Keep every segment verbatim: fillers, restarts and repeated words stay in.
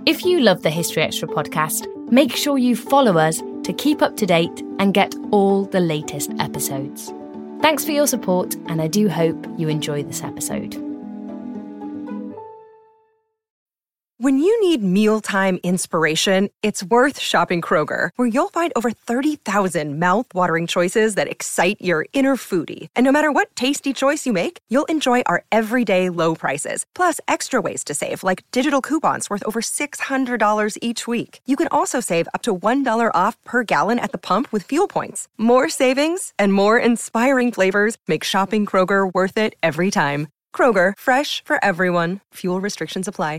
If you love the History Extra podcast, make sure you follow us to keep up to date and get all the latest episodes. Thanks for your support, and I do hope you enjoy this episode. When you need mealtime inspiration, it's worth shopping Kroger, where you'll find over thirty thousand mouth-watering choices that excite your inner foodie. And no matter what tasty choice you make, you'll enjoy our everyday low prices, plus extra ways to save, like digital coupons worth over six hundred dollars each week. You can also save up to one dollar off per gallon at the pump with fuel points. More savings and more inspiring flavors make shopping Kroger worth it every time. Kroger, fresh for everyone. Fuel restrictions apply.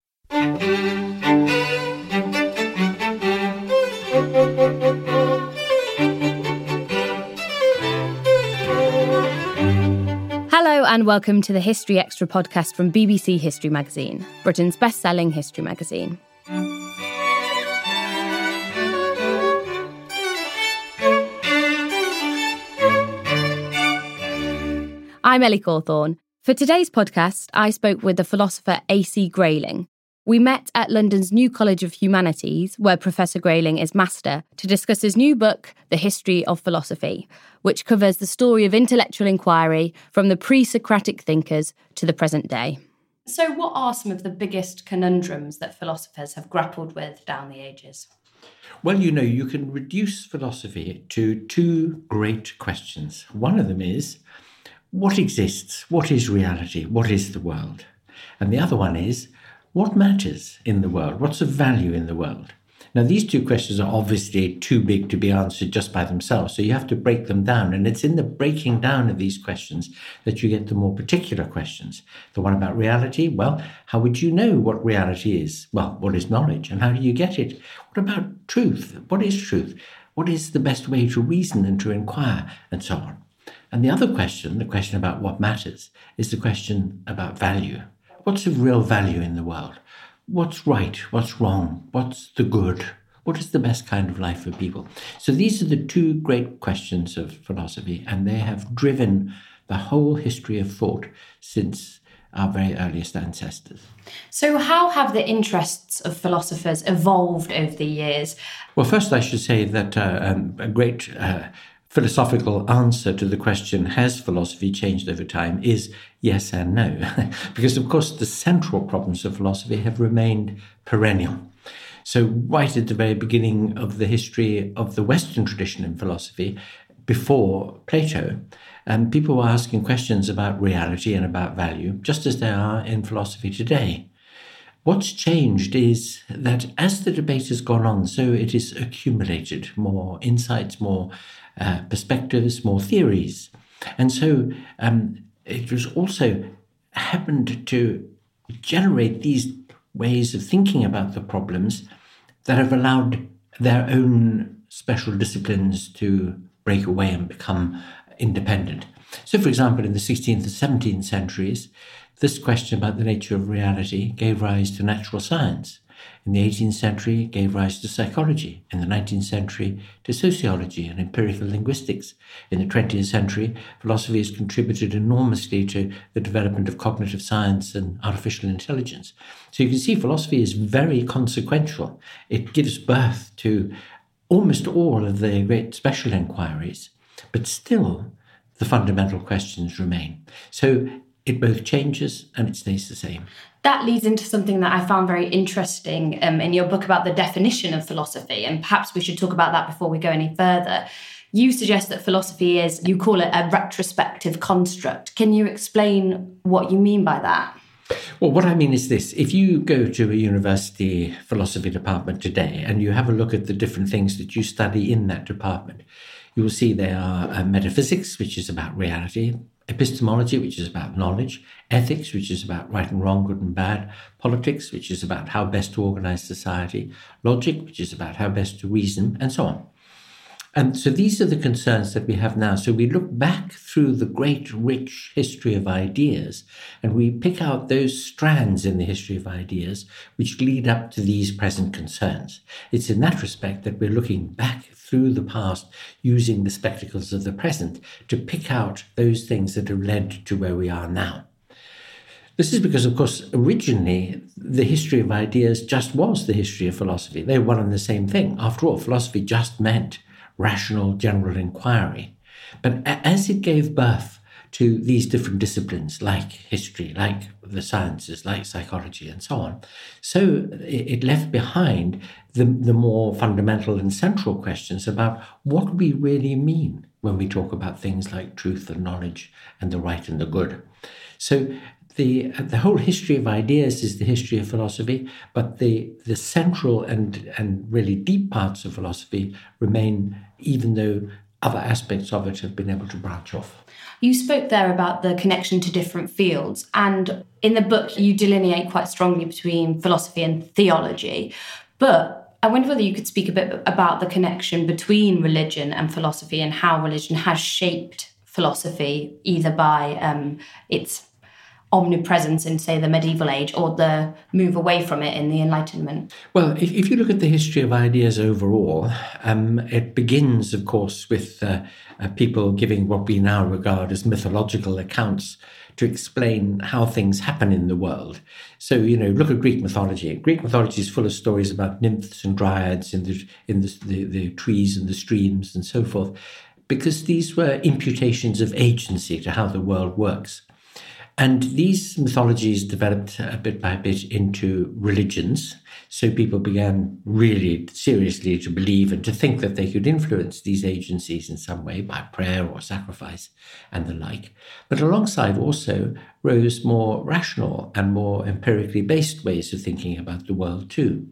Hello and welcome to the History Extra podcast from B B C History Magazine, Britain's best-selling history magazine. I'm Ellie Cawthorne. For today's podcast, I spoke with the philosopher A C Grayling. We met at London's New College of Humanities, where Professor Grayling is master, to discuss his new book, The History of Philosophy, which covers the story of intellectual inquiry from the pre-Socratic thinkers to the present day. So what are some of the biggest conundrums that philosophers have grappled with down the ages? Well, you know, you can reduce philosophy to two great questions. One of them is, what exists? What is reality? What is the world? And the other one is, what matters in the world? What's of value in the world? Now, these two questions are obviously too big to be answered just by themselves, so you have to break them down. And it's in the breaking down of these questions that you get the more particular questions. The one about reality, well, how would you know what reality is? Well, what is knowledge and how do you get it? What about truth? What is truth? What is the best way to reason and to inquire, and so on? And the other question, the question about what matters, is the question about value. What's of real value in the world? What's right? What's wrong? What's the good? What is the best kind of life for people? So these are the two great questions of philosophy, and they have driven the whole history of thought since our very earliest ancestors. So how have the interests of philosophers evolved over the years? Well, first I should say that uh, um, a great uh, philosophical answer to the question, has philosophy changed over time, is yes and no. Because, of course, the central problems of philosophy have remained perennial. So right at the very beginning of the history of the Western tradition in philosophy, before Plato, um, people were asking questions about reality and about value, just as they are in philosophy today. What's changed is that as the debate has gone on, so it is accumulated more insights, more uh, perspectives, more theories. And so um, it was also happened to generate these ways of thinking about the problems that have allowed their own special disciplines to break away and become independent. So, for example, in the sixteenth and seventeenth centuries, this question about the nature of reality gave rise to natural science. In the eighteenth century, it gave rise to psychology. In the nineteenth century, to sociology and empirical linguistics. In the twentieth century, philosophy has contributed enormously to the development of cognitive science and artificial intelligence. So you can see philosophy is very consequential. It gives birth to almost all of the great special inquiries, but still the fundamental questions remain. So it both changes and it stays the same. That leads into something that I found very interesting um, in your book about the definition of philosophy, and perhaps we should talk about that before we go any further. You suggest that philosophy is, you call it a retrospective construct. Can you explain what you mean by that? Well, what I mean is this. If you go to a university philosophy department today and you have a look at the different things that you study in that department, you will see there are uh, metaphysics, which is about reality, epistemology, which is about knowledge, ethics, which is about right and wrong, good and bad, politics, which is about how best to organize society, logic, which is about how best to reason, and so on. And so these are the concerns that we have now. So we look back through the great, rich history of ideas, and we pick out those strands in the history of ideas which lead up to these present concerns. It's in that respect that we're looking back through the past, using the spectacles of the present to pick out those things that have led to where we are now. This is because, of course, originally the history of ideas just was the history of philosophy. They were one and the same thing. After all, philosophy just meant rational general inquiry. But as it gave birth to these different disciplines, like history, like the sciences, like psychology, and so on, so it left behind the, the more fundamental and central questions about what we really mean when we talk about things like truth and knowledge and the right and the good. So the the whole history of ideas is the history of philosophy, but the, the central and, and really deep parts of philosophy remain, even though other aspects of it have been able to branch off. You spoke there about the connection to different fields, and in the book you delineate quite strongly between philosophy and theology. But I wonder whether you could speak a bit about the connection between religion and philosophy and how religion has shaped philosophy, either by um, its omnipresence in, say, the medieval age, or the move away from it in the Enlightenment? Well, if, if you look at the history of ideas overall, um, it begins, of course, with uh, uh, people giving what we now regard as mythological accounts to explain how things happen in the world. So, you know, look at Greek mythology. Greek mythology is full of stories about nymphs and dryads in the in the, the, the trees and the streams and so forth, because these were imputations of agency to how the world works. And these mythologies developed a bit by bit into religions. So people began really seriously to believe and to think that they could influence these agencies in some way by prayer or sacrifice and the like. But alongside also rose more rational and more empirically based ways of thinking about the world too.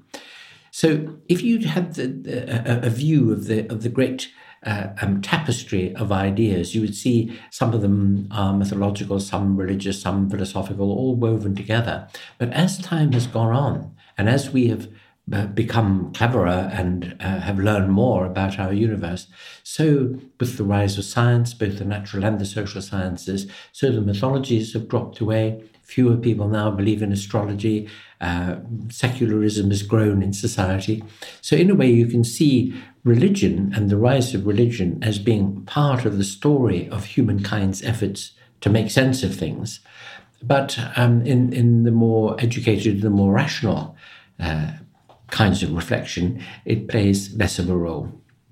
So if you had the, the, a, a view of the of the great Uh, um, tapestry of ideas, you would see some of them are mythological, some religious, some philosophical, all woven together. But as time has gone on, and as we have uh, become cleverer and uh, have learned more about our universe, so with the rise of science, both the natural and the social sciences, so the mythologies have dropped away. Fewer people now believe in astrology. Uh, secularism has grown in society. So in a way, you can see religion and the rise of religion as being part of the story of humankind's efforts to make sense of things. But um, in, in the more educated, the more rational uh, kinds of reflection, it plays less of a role.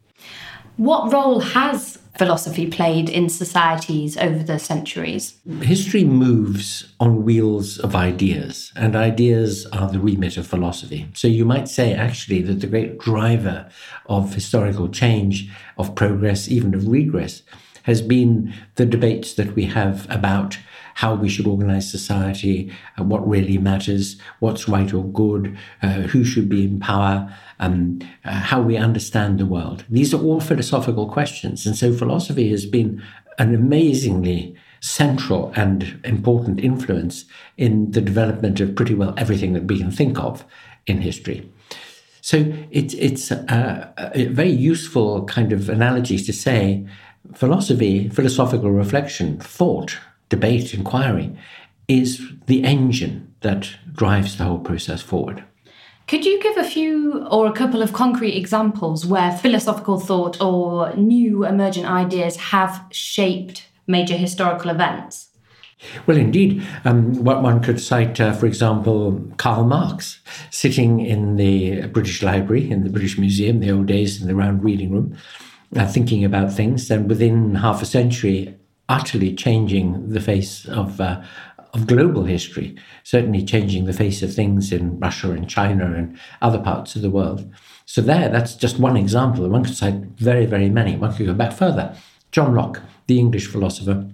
What role has philosophy played in societies over the centuries? History moves on wheels of ideas, and ideas are the remit of philosophy. So you might say, actually, that the great driver of historical change, of progress, even of regress, has been the debates that we have about how we should organize society, uh, what really matters, what's right or good, uh, who should be in power, um, uh, how we understand the world. These are all philosophical questions. And so philosophy has been an amazingly central and important influence in the development of pretty well everything that we can think of in history. So it, it's a, a very useful kind of analogy to say philosophy, philosophical reflection, thought, debate, inquiry, is the engine that drives the whole process forward. Could you give a few or a couple of concrete examples where philosophical thought or new emergent ideas have shaped major historical events? Well, indeed. Um, what one could cite, uh, for example, Karl Marx, sitting in the British Library, in the British Museum, the old days, in the round reading room, uh, thinking about things, and within half a century, utterly changing the face of uh, of global history, certainly changing the face of things in Russia and China and other parts of the world. So there, that's just one example. One could cite very, very many. One could go back further. John Locke, the English philosopher,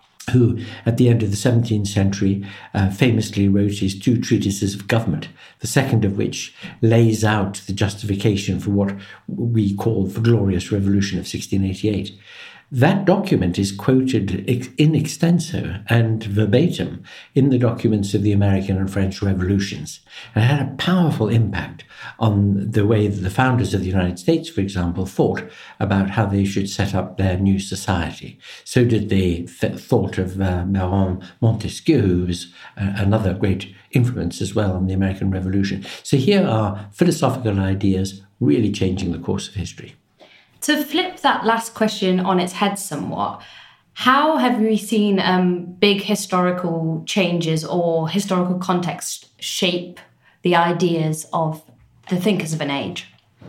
who at the end of the seventeenth century uh, famously wrote his two treatises of government, the second of which lays out the justification for what we call the Glorious Revolution of sixteen eighty-eight. That document is quoted in extenso and verbatim in the documents of the American and French revolutions. And it had a powerful impact on the way that the founders of the United States, for example, thought about how they should set up their new society. So did the th- thought of uh, Baron Montesquieu, who was uh, another great influence as well on the American Revolution. So here are philosophical ideas really changing the course of history. To flip that last question on its head somewhat, How have we seen um, big historical changes or historical context shape the ideas of the thinkers of an age?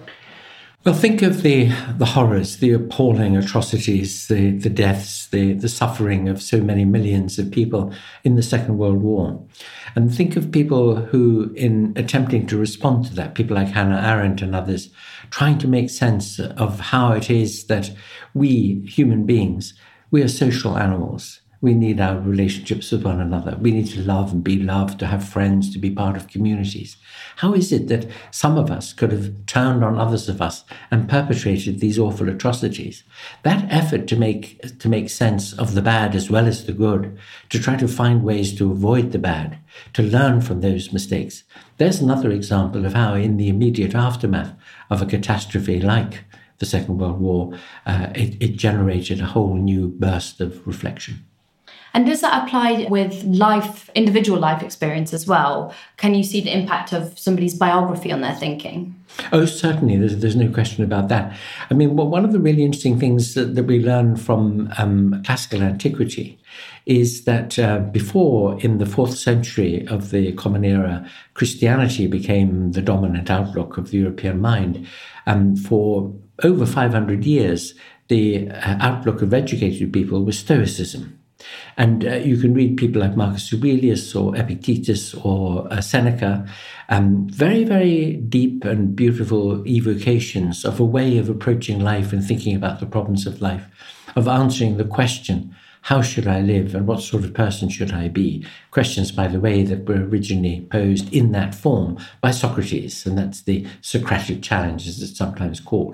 Well, think of the, the horrors, the appalling atrocities, the, the deaths, the, the suffering of so many millions of people in the Second World War. And think of people who, in attempting to respond to that, people like Hannah Arendt and others, trying to make sense of how it is that we, human beings, we are social animals. We need our relationships with one another. We need to love and be loved, to have friends, to be part of communities. How is it that some of us could have turned on others of us and perpetrated these awful atrocities? That effort to make to make sense of the bad as well as the good, to try to find ways to avoid the bad, to learn from those mistakes. There's another example of how in the immediate aftermath of a catastrophe like the Second World War, uh, it, it generated a whole new burst of reflection. And does that apply with life, individual life experience as well? Can you see the impact of somebody's biography on their thinking? Oh, certainly. There's, there's no question about that. I mean, well, one of the really interesting things that, that we learn from um, classical antiquity is that uh, before, in the fourth century of the Common Era, Christianity became the dominant outlook of the European mind. Um, for over five hundred years, the uh, outlook of educated people was Stoicism. And uh, you can read people like Marcus Aurelius or Epictetus or uh, Seneca, um, very, very deep and beautiful evocations of a way of approaching life and thinking about the problems of life, of answering the question, how should I live and what sort of person should I be? Questions, by the way, that were originally posed in that form by Socrates, and that's the Socratic challenge, as it's sometimes called.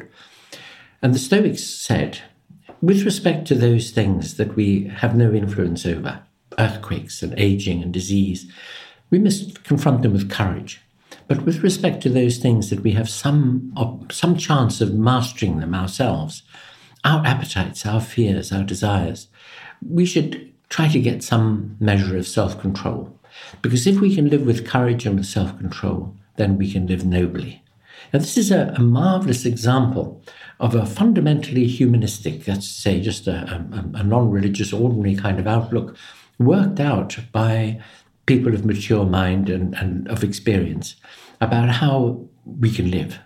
And the Stoics said, with respect to those things that we have no influence over, earthquakes and aging and disease, we must confront them with courage. But with respect to those things that we have some, some chance of mastering them ourselves, our appetites, our fears, our desires, we should try to get some measure of self-control. Because if we can live with courage and with self-control, then we can live nobly. Now, this is a, a marvelous example of a fundamentally humanistic, that's to say, just a, a, a non-religious, ordinary kind of outlook, worked out by people of mature mind and, and of experience about how we can live.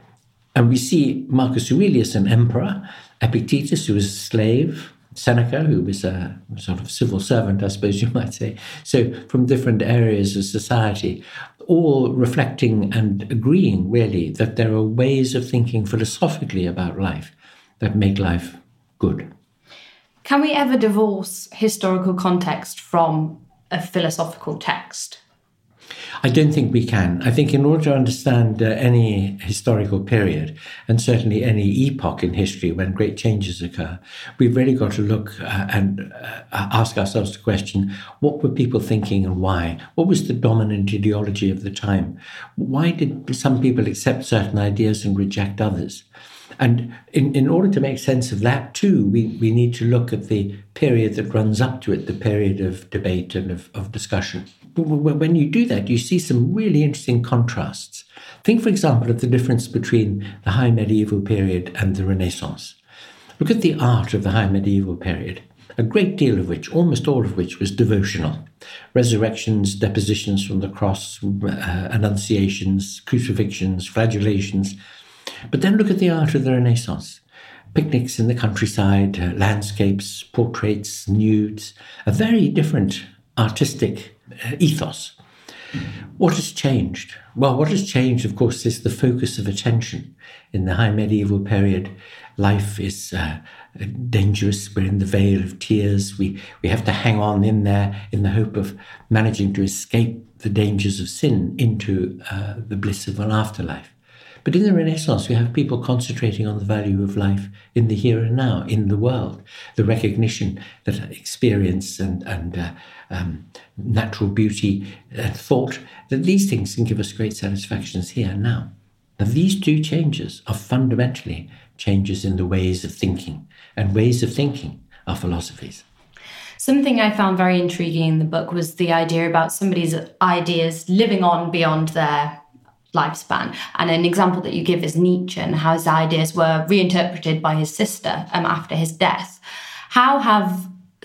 And we see Marcus Aurelius, an emperor, Epictetus, who was a slave, Seneca, who was a sort of civil servant, I suppose you might say. So from different areas of society, all reflecting and agreeing, really, that there are ways of thinking philosophically about life that make life good. Can we ever divorce historical context from a philosophical text? I don't think we can. I think in order to understand uh, any historical period, and certainly any epoch in history when great changes occur, we've really got to look uh, and uh, ask ourselves the question, what were people thinking and why? What was the dominant ideology of the time? Why did some people accept certain ideas and reject others? And in, in order to make sense of that too, we, we need to look at the period that runs up to it, the period of debate and of, of discussion. When you do that, you see some really interesting contrasts. Think, for example, of the difference between the high medieval period and the Renaissance. Look at the art of the high medieval period, a great deal of which, almost all of which, was devotional. Resurrections, depositions from the cross, uh, annunciations, crucifixions, flagellations. But then look at the art of the Renaissance. Picnics in the countryside, uh, landscapes, portraits, nudes, a very different artistic uh, ethos. What has changed? Well, what has changed, of course, is the focus of attention. In the high medieval period, life is uh, dangerous. We're in the vale of tears. We, we have to hang on in there in the hope of managing to escape the dangers of sin into uh, the bliss of an afterlife. But in the Renaissance, we have people concentrating on the value of life in the here and now, in the world, the recognition that experience and, and uh, um, natural beauty and thought, that these things can give us great satisfactions here and now. Now, these two changes are fundamentally changes in the ways of thinking, and ways of thinking are philosophies. Something I found very intriguing in the book was the idea about somebody's ideas living on beyond their lifespan. And an example that you give is Nietzsche and how his ideas were reinterpreted by his sister um, after his death. How have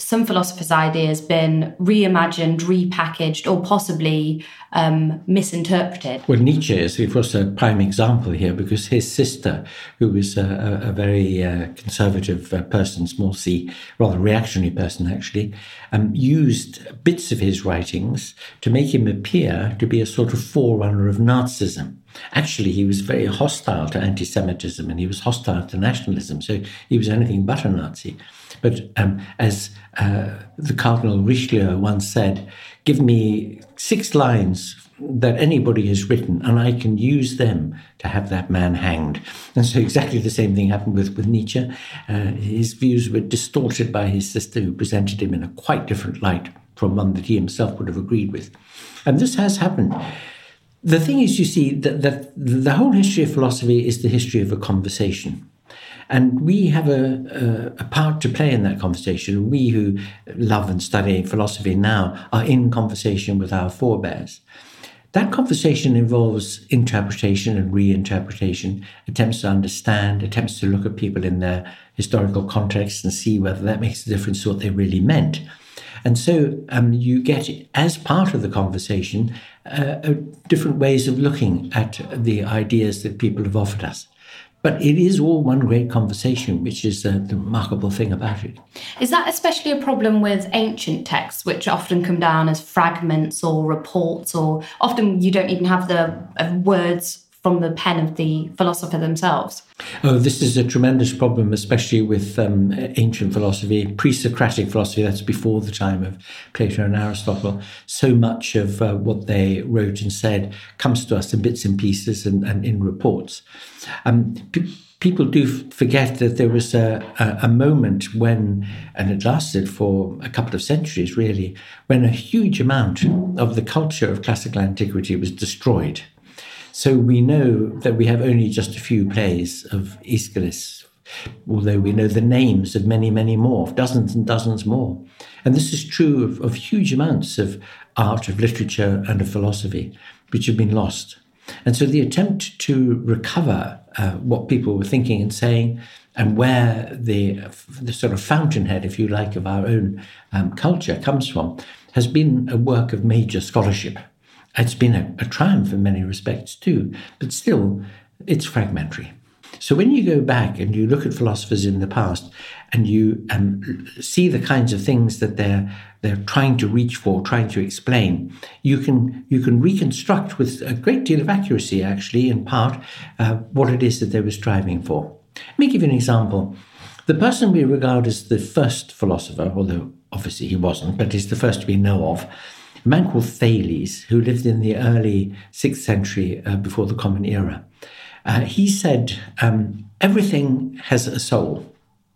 some philosophers' ideas been reimagined, repackaged, or possibly um, misinterpreted? Well, Nietzsche is, of course, a prime example here, because his sister, who was a, a very uh, conservative uh, person, small c, rather reactionary person actually, um, used bits of his writings to make him appear to be a sort of forerunner of Nazism. Actually, he was very hostile to anti-Semitism, and he was hostile to nationalism, so he was anything but a Nazi. But um, as uh, the Cardinal Richelieu once said, give me six lines that anybody has written, and I can use them to have that man hanged. And so exactly the same thing happened with, with Nietzsche. Uh, his views were distorted by his sister, who presented him in a quite different light from one that he himself would have agreed with. And this has happened. The thing is, you see, that, that the whole history of philosophy is the history of a conversation. And we have a, a, a part to play in that conversation. We who love and study philosophy now are in conversation with our forebears. That conversation involves interpretation and reinterpretation, attempts to understand, attempts to look at people in their historical context and see whether that makes a difference to what they really meant. And so um, you get, as part of the conversation, uh, uh, different ways of looking at the ideas that people have offered us. But it is all one great conversation, which is uh, the remarkable thing about it. Is that especially a problem with ancient texts, which often come down as fragments or reports, or often you don't even have the uh, words from the pen of the philosopher themselves? Oh, this is a tremendous problem, especially with um, ancient philosophy, pre-Socratic philosophy. That's before the time of Plato and Aristotle. So much of uh, what they wrote and said comes to us in bits and pieces and, and in reports. Um, p- people do f- forget that there was a, a, a moment when, and it lasted for a couple of centuries really, when a huge amount of the culture of classical antiquity was destroyed. So we know that we have only just a few plays of Aeschylus, although we know the names of many, many more, dozens and dozens more. And this is true of, of huge amounts of art, of literature, and of philosophy, which have been lost. And so the attempt to recover uh, what people were thinking and saying, and where the, the sort of fountainhead, if you like, of our own um, culture comes from, has been a work of major scholarship. It's been a, a triumph in many respects too, but still, it's fragmentary. So when you go back and you look at philosophers in the past and you um, see the kinds of things that they're they're trying to reach for, trying to explain, you can you can reconstruct with a great deal of accuracy, actually, in part, uh, what it is that they were striving for. Let me give you an example. The person we regard as the first philosopher, although obviously he wasn't, but he's the first we know of, a man called Thales, who lived in the early sixth century uh, before the Common Era. Uh, he said, um, everything has a soul.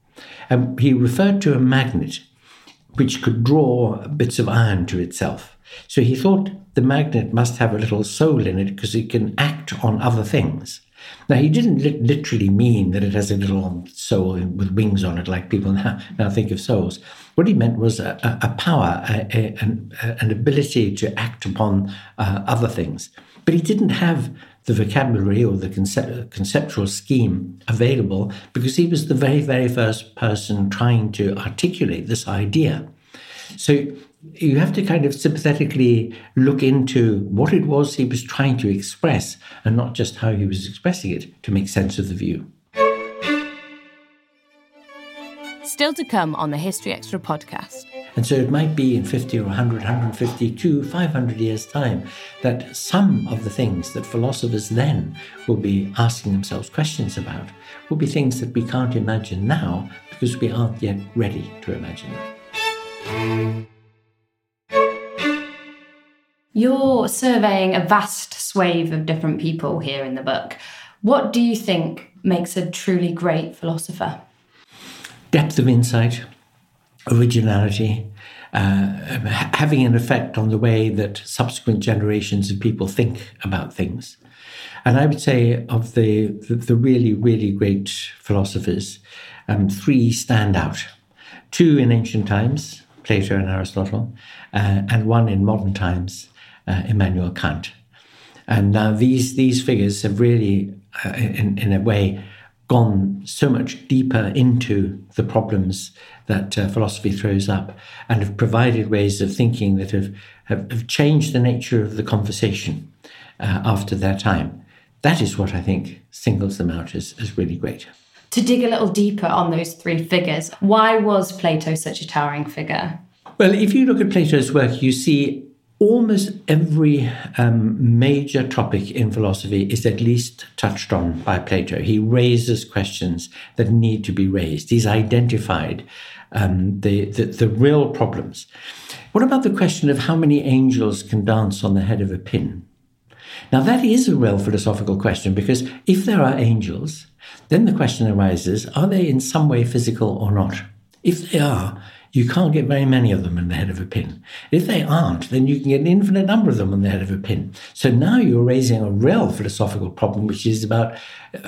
Um, he referred to a magnet which could draw bits of iron to itself. So he thought the magnet must have a little soul in it because it can act on other things. Now, he didn't li- literally mean that it has a little soul with wings on it, like people now, now think of souls. What he meant was a, a, a power, a, a, an, an ability to act upon uh, other things. But he didn't have the vocabulary or the concept, conceptual scheme available because he was the very, very first person trying to articulate this idea. So you have to kind of sympathetically look into what it was he was trying to express and not just how he was expressing it to make sense of the view. Still to come on the History Extra podcast. And so it might be in fifty or one hundred, one hundred fifty, to five hundred years' time that some of the things that philosophers then will be asking themselves questions about will be things that we can't imagine now because we aren't yet ready to imagine them. You're surveying a vast swathe of different people here in the book. What do you think makes a truly great philosopher? Depth of insight, originality, uh, having an effect on the way that subsequent generations of people think about things. And I would say of the, the, the really, really great philosophers, um, three stand out. Two in ancient times, Plato and Aristotle, uh, and one in modern times, uh, Immanuel Kant. And now these, these figures have really, uh, in, in a way, gone so much deeper into the problems that uh, philosophy throws up, and have provided ways of thinking that have, have, have changed the nature of the conversation uh, after their time. That is what I think singles them out as, as really great. To dig a little deeper on those three figures, why was Plato such a towering figure? Well, if you look at Plato's work, you see almost every um, major topic in philosophy is at least touched on by Plato. He raises questions that need to be raised. He's identified um, the, the, the real problems. What about the question of how many angels can dance on the head of a pin? Now, that is a real philosophical question, because if there are angels, then the question arises, are they in some way physical or not? If they are, you can't get very many of them on the head of a pin. If they aren't, then you can get an infinite number of them on the head of a pin. So now you're raising a real philosophical problem, which is about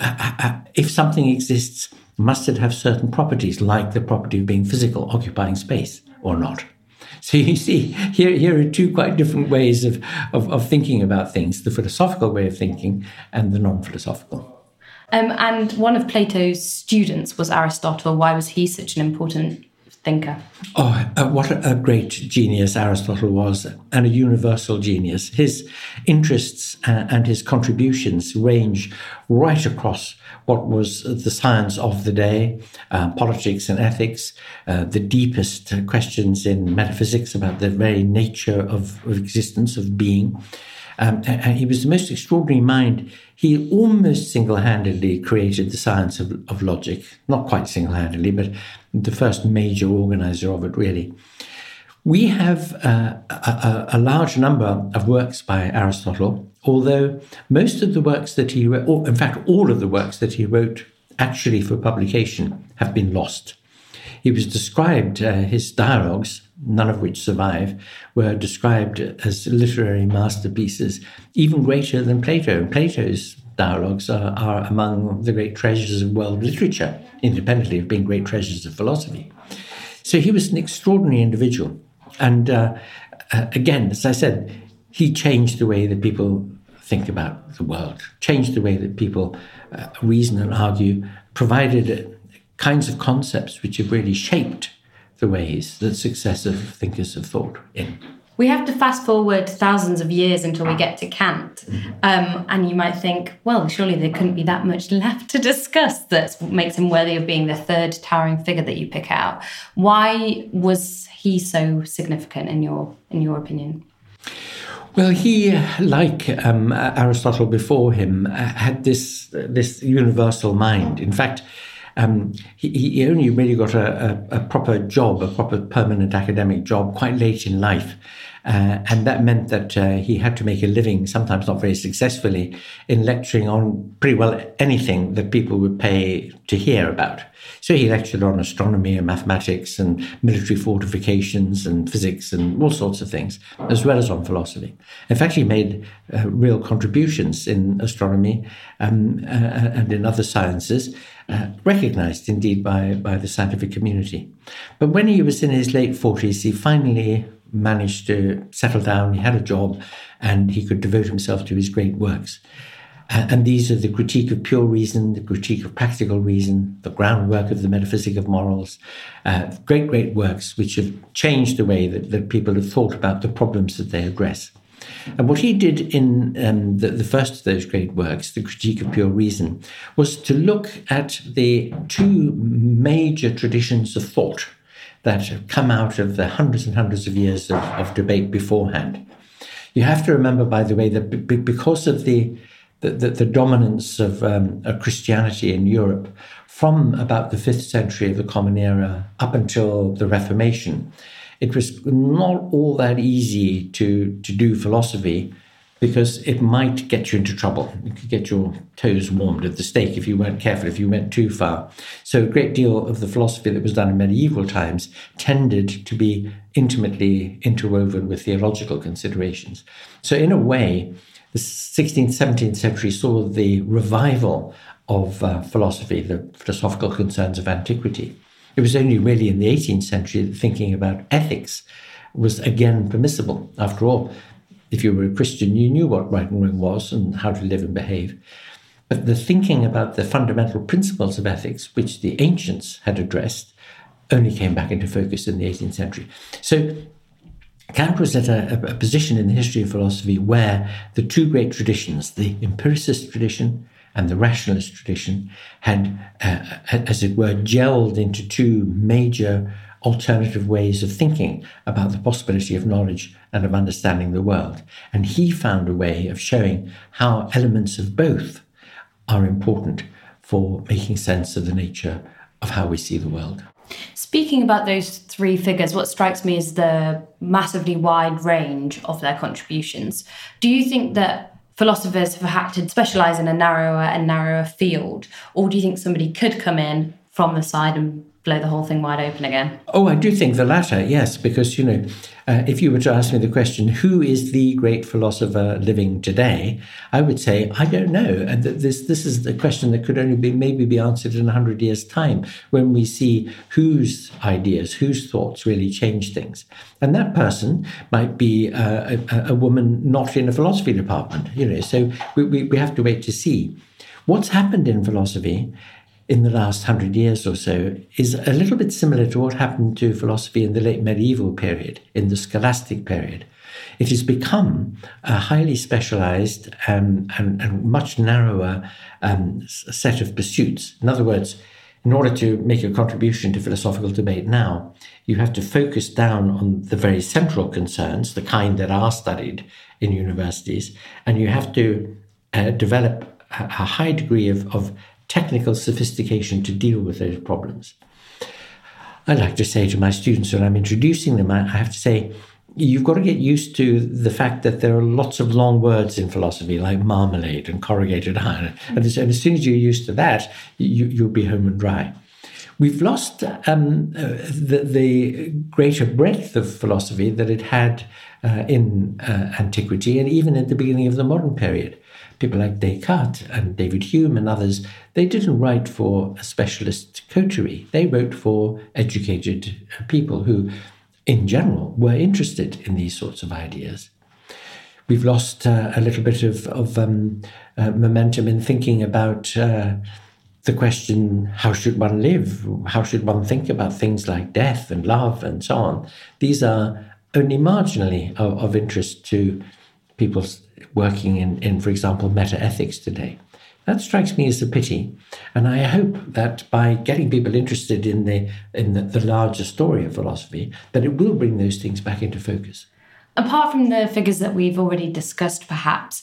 uh, if something exists, must it have certain properties, like the property of being physical, occupying space, or not? So you see, here, here are two quite different ways of, of, of thinking about things, the philosophical way of thinking and the non-philosophical. Um, and one of Plato's students was Aristotle. Why was he such an important thinker? Oh, uh, what a, a great genius Aristotle was, and a universal genius. His interests uh, and his contributions range right across what was the science of the day, uh, politics and ethics, uh, the deepest questions in metaphysics about the very nature of, of existence, of being. Um, and he was the most extraordinary mind. He almost single-handedly created the science of, of logic. Not quite single-handedly, but the first major organizer of it, really. We have uh, a, a large number of works by Aristotle, although most of the works that he wrote, or in fact, all of the works that he wrote actually for publication have been lost. He was described, uh, his dialogues, none of which survive, were described as literary masterpieces, even greater than Plato. Plato's dialogues are, are among the great treasures of world literature, independently of being great treasures of philosophy. So he was an extraordinary individual. And uh, uh, again, as I said, he changed the way that people think about the world, changed the way that people uh, reason and argue, provided uh, kinds of concepts which have really shaped the ways that successive thinkers have thought in. We have to fast forward thousands of years until we get to Kant. Um, and you might think, well, surely there couldn't be that much left to discuss that makes him worthy of being the third towering figure that you pick out. Why was he so significant in your in your opinion? Well, he, like um, Aristotle before him, had this this universal mind. In fact, Um, he, he only really got a, a, a proper job, a proper permanent academic job, quite late in life. Uh, and that meant that uh, he had to make a living, sometimes not very successfully, in lecturing on pretty well anything that people would pay to hear about. So he lectured on astronomy and mathematics and military fortifications and physics and all sorts of things, as well as on philosophy. In fact, he made uh, real contributions in astronomy um, uh, and in other sciences, uh, recognized indeed by, by the scientific community. But when he was in his late forties, he finally managed to settle down. He had a job and he could devote himself to his great works. Uh, and these are the Critique of Pure Reason, the Critique of Practical Reason, the groundwork of the Metaphysic of Morals, uh, great, great works which have changed the way that, that people have thought about the problems that they address. And what he did in um, the, the first of those great works, the Critique of Pure Reason, was to look at the two major traditions of thought that have come out of the hundreds and hundreds of years of, of debate beforehand. You have to remember, by the way, that b- because of the the, the, the dominance of um, of Christianity in Europe from about the fifth century of the Common Era up until the Reformation, it was not all that easy to, to do philosophy, because it might get you into trouble. You could get your toes warmed at the stake if you weren't careful, if you went too far. So a great deal of the philosophy that was done in medieval times tended to be intimately interwoven with theological considerations. So in a way, the sixteenth, seventeenth century saw the revival of uh, philosophy, the philosophical concerns of antiquity. It was only really in the eighteenth century that thinking about ethics was again permissible. After all, if you were a Christian, you knew what right and wrong was and how to live and behave. But the thinking about the fundamental principles of ethics, which the ancients had addressed, only came back into focus in the eighteenth century. So Kant was at a, a position in the history of philosophy where the two great traditions, the empiricist tradition and the rationalist tradition, had, uh, as it were, gelled into two major alternative ways of thinking about the possibility of knowledge and of understanding the world. And he found a way of showing how elements of both are important for making sense of the nature of how we see the world. Speaking about those three figures, what strikes me is the massively wide range of their contributions. Do you think that philosophers have had to specialise in a narrower and narrower field, or do you think somebody could come in from the side and blow the whole thing wide open again? Oh, I do think the latter, yes, because, you know, uh, if you were to ask me the question, who is the great philosopher living today, I would say, I don't know. And this this is a question that could only be maybe be answered in a hundred years' time, when we see whose ideas, whose thoughts really change things. And that person might be uh, a, a woman not in a philosophy department, you know, so we, we, we have to wait to see. What's happened in philosophy in the last hundred years or so is a little bit similar to what happened to philosophy in the late medieval period, in the scholastic period. It has become a highly specialized um, and, and much narrower um, set of pursuits. In other words, in order to make a contribution to philosophical debate now, you have to focus down on the very central concerns, the kind that are studied in universities, and you have to uh, develop a, a high degree of, of technical sophistication to deal with those problems. I like to say to my students when I'm introducing them, I have to say, you've got to get used to the fact that there are lots of long words in philosophy, like marmalade and corrugated iron. And as, and as soon as you're used to that, you, you'll be home and dry. We've lost um, uh, the, the greater breadth of philosophy that it had uh, in uh, antiquity and even at the beginning of the modern period. People like Descartes and David Hume and others, they didn't write for a specialist coterie. They wrote for educated people who, in general, were interested in these sorts of ideas. We've lost uh, a little bit of, of um, uh, momentum in thinking about uh, the question, how should one live? How should one think about things like death and love and so on? These are only marginally of, of interest to people working in, in, for example, metaethics today. That strikes me as a pity. And I hope that by getting people interested in the in the, the larger story of philosophy, that it will bring those things back into focus. Apart from the figures that we've already discussed, perhaps,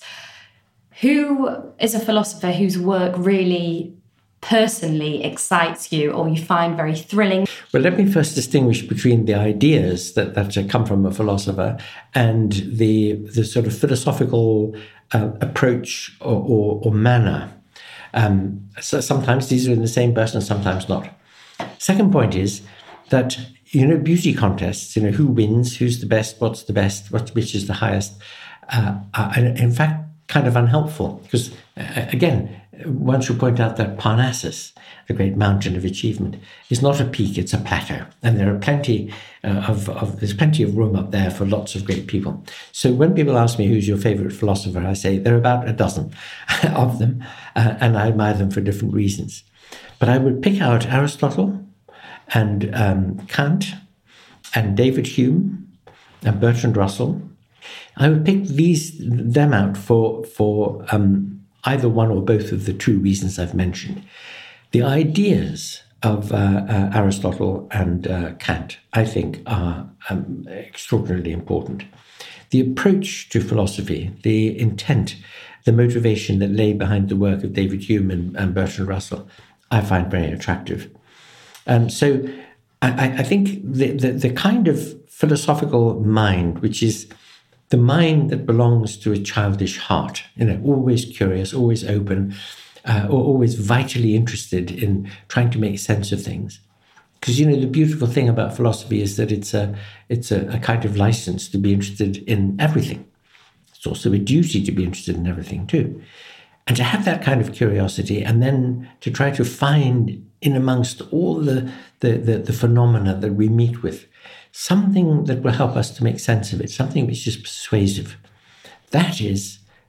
who is a philosopher whose work really personally excites you or you find very thrilling? Well, let me first distinguish between the ideas that, that come from a philosopher and the, the sort of philosophical uh, approach or, or, or manner. Um, so sometimes these are in the same person, sometimes not. Second point is that, you know, beauty contests, you know, who wins, who's the best, what's the best, what, which is the highest, uh, are in fact kind of unhelpful. Because, uh, again, one should point out that Parnassus, the great mountain of achievement, is not a peak, it's a plateau. And there are plenty uh, of, of, there's plenty of room up there for lots of great people. So when people ask me who's your favorite philosopher, I say there are about a dozen of them, uh, and I admire them for different reasons. But I would pick out Aristotle and um, Kant and David Hume and Bertrand Russell. I would pick these them out for, for um, either one or both of the two reasons I've mentioned. The ideas of uh, uh, Aristotle and uh, Kant, I think, are um, extraordinarily important. The approach to philosophy, the intent, the motivation that lay behind the work of David Hume and, and Bertrand Russell, I find very attractive. Um, so I, I think the, the, the kind of philosophical mind, which is the mind that belongs to a childish heart, you know, always curious, always open, uh, or always vitally interested in trying to make sense of things. Because, you know, the beautiful thing about philosophy is that it's a it's a, a kind of license to be interested in everything. It's also a duty to be interested in everything too. And to have that kind of curiosity and then to try to find in amongst all the the, the, the phenomena that we meet with, something that will help us to make sense of it, something which is persuasive. That is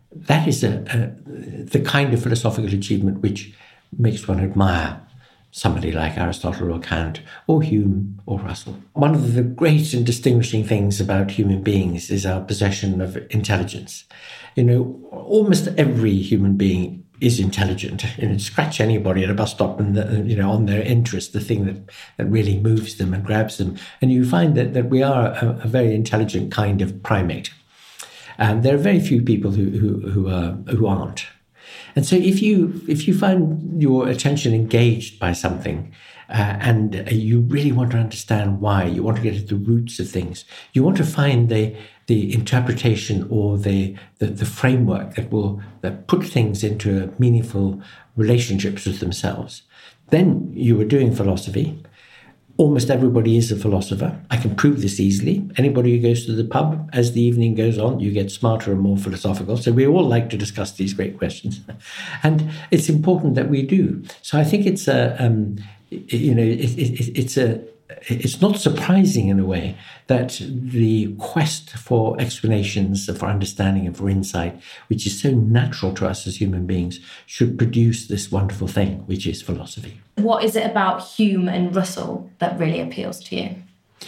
that is a, a, the kind of philosophical achievement which makes one admire somebody like Aristotle or Kant or Hume or Russell. One of the great and distinguishing things about human beings is our possession of intelligence. You know, almost every human being is intelligent. You know, scratch anybody at a bus stop and, the, you know, on their interest, the thing that, that really moves them and grabs them. And you find that, that we are a, a very intelligent kind of primate. And there are very few people who, who, who, are, who aren't. And so if you if you find your attention engaged by something uh, and you really want to understand why, you want to get at the roots of things, you want to find the the interpretation or the the, the framework that will that put things into meaningful relationships with themselves, then you are doing philosophy. Almost everybody is a philosopher. I can prove this easily. Anybody who goes to the pub, as the evening goes on, you get smarter and more philosophical. So we all like to discuss these great questions. And it's important that we do. So I think it's a, um, you know, it, it, it's a, it's not surprising in a way that the quest for explanations, for understanding and for insight, which is so natural to us as human beings, should produce this wonderful thing, which is philosophy. What is it about Hume and Russell that really appeals to you?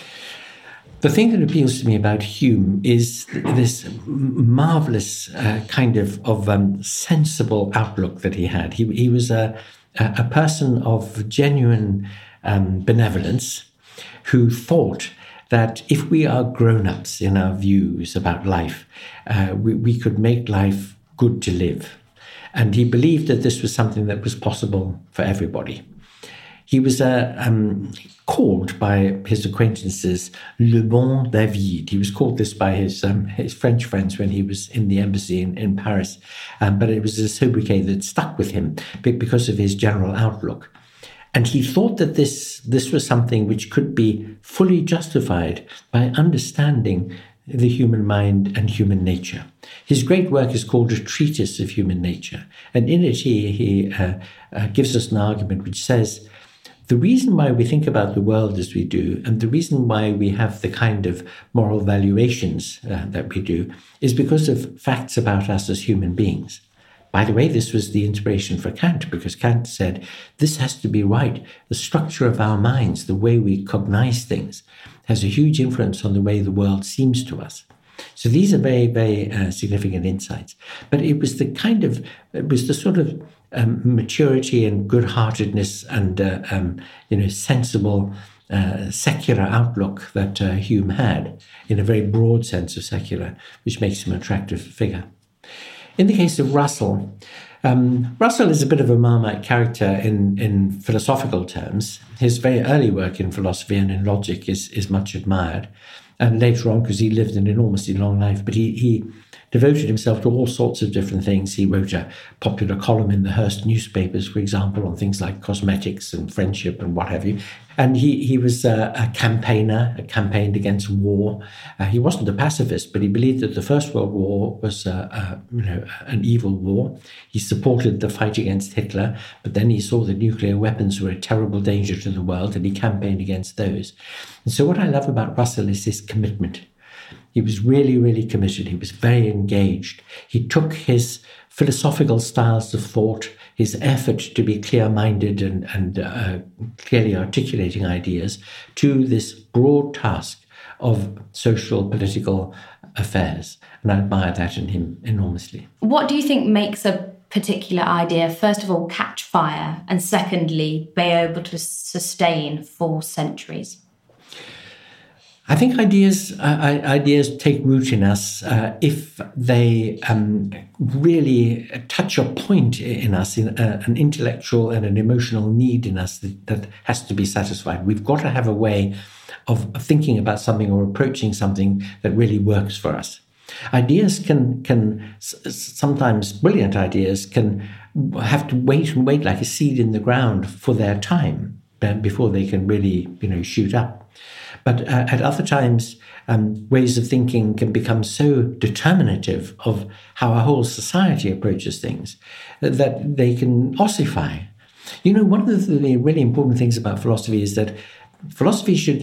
The thing that appeals to me about Hume is this marvelous uh, kind of, of um, sensible outlook that he had. He, he was a, a person of genuine um, benevolence, who thought that if we are grown-ups in our views about life, uh, we, we could make life good to live. And he believed that this was something that was possible for everybody. He was uh, um, called by his acquaintances Le Bon David. He was called this by his um, his French friends when he was in the embassy in, in Paris. Um, but it was a sobriquet that stuck with him because of his general outlook. And he thought that this, this was something which could be fully justified by understanding the human mind and human nature. His great work is called A Treatise of Human Nature. And in it, he, he uh, uh, gives us an argument which says, the reason why we think about the world as we do, and the reason why we have the kind of moral valuations uh, that we do, is because of facts about us as human beings. By the way, this was the inspiration for Kant, because Kant said, this has to be right. The structure of our minds, the way we cognize things, has a huge influence on the way the world seems to us. So these are very, very uh, significant insights. But it was the kind of, it was the sort of um, maturity and good-heartedness and, uh, um, you know, sensible uh, secular outlook that uh, Hume had, in a very broad sense of secular, which makes him an attractive figure. In the case of Russell, um, Russell is a bit of a Marmite character in, in philosophical terms. His very early work in philosophy and in logic is, is much admired. And later on, because he lived an enormously long life, but he, he devoted himself to all sorts of different things. He wrote a popular column in the Hearst newspapers, for example, on things like cosmetics and friendship and what have you. And he, he was a, a campaigner, a campaigned against war. Uh, he wasn't a pacifist, but he believed that the First World War was uh, uh, you know, an evil war. He supported the fight against Hitler, but then he saw that nuclear weapons were a terrible danger to the world, and he campaigned against those. And so what I love about Russell is his commitment. He was really, really committed. He was very engaged. He took his philosophical styles of thought, his effort to be clear-minded and, and uh, clearly articulating ideas, to this broad task of social, political affairs. And I admire that in him enormously. What do you think makes a particular idea, first of all, catch fire, and secondly, be able to sustain for centuries? I think ideas uh, ideas take root in us uh, if they um, really touch a point in us, in uh, an intellectual and an emotional need in us that, that has to be satisfied. We've got to have a way of thinking about something or approaching something that really works for us. Ideas can can sometimes brilliant ideas can have to wait and wait like a seed in the ground for their time before they can really, you know, shoot up. But uh, at other times, um, ways of thinking can become so determinative of how a whole society approaches things that they can ossify. You know, one of the really important things about philosophy is that philosophy should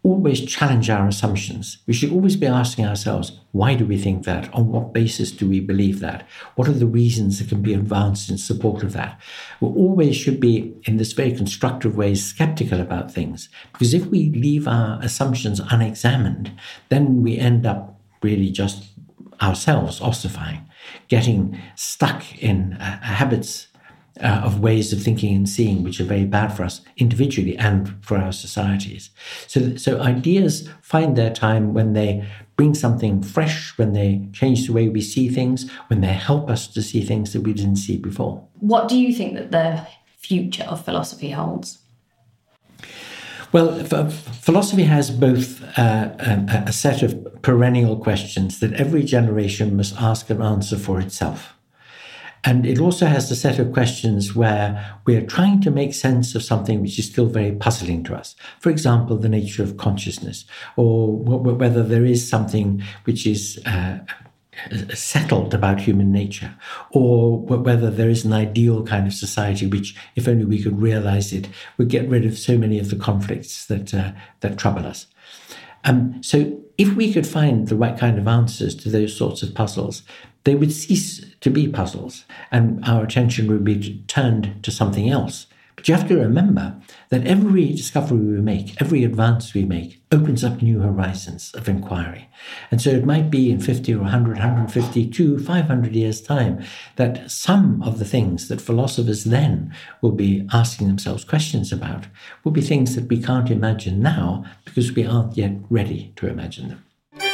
always challenge our assumptions. We should always be asking ourselves, why do we think that? On what basis do we believe that? What are the reasons that can be advanced in support of that? We always should be, in this very constructive way, skeptical about things. Because if we leave our assumptions unexamined, then we end up really just ourselves ossifying, getting stuck in uh, habits Uh, of ways of thinking and seeing which are very bad for us individually and for our societies. So, so ideas find their time when they bring something fresh, when they change the way we see things, when they help us to see things that we didn't see before. What do you think that the future of philosophy holds? Well, f- philosophy has both uh, a, a set of perennial questions that every generation must ask and answer for itself. And it also has a set of questions where we are trying to make sense of something which is still very puzzling to us. For example, the nature of consciousness, or w- whether there is something which is uh, settled about human nature, or w- whether there is an ideal kind of society which, if only we could realize it, would get rid of so many of the conflicts that uh, that trouble us. Um, so if we could find the right kind of answers to those sorts of puzzles, they would cease to be puzzles and our attention would be turned to something else. But you have to remember that every discovery we make, every advance we make, opens up new horizons of inquiry. And so it might be in fifty or one hundred, one hundred fifty, two, five hundred years' time that some of the things that philosophers then will be asking themselves questions about will be things that we can't imagine now because we aren't yet ready to imagine them.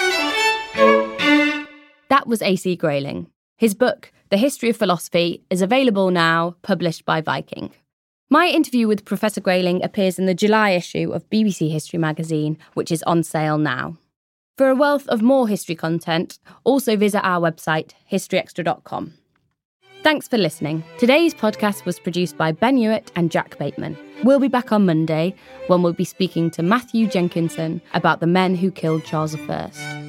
That was A C Grayling. His book, The History of Philosophy, is available now, published by Viking. My interview with Professor Grayling appears in the July issue of B B C History magazine, which is on sale now. For a wealth of more history content, also visit our website, history extra dot com. Thanks for listening. Today's podcast was produced by Ben Hewitt and Jack Bateman. We'll be back on Monday when we'll be speaking to Matthew Jenkinson about the men who killed Charles the First.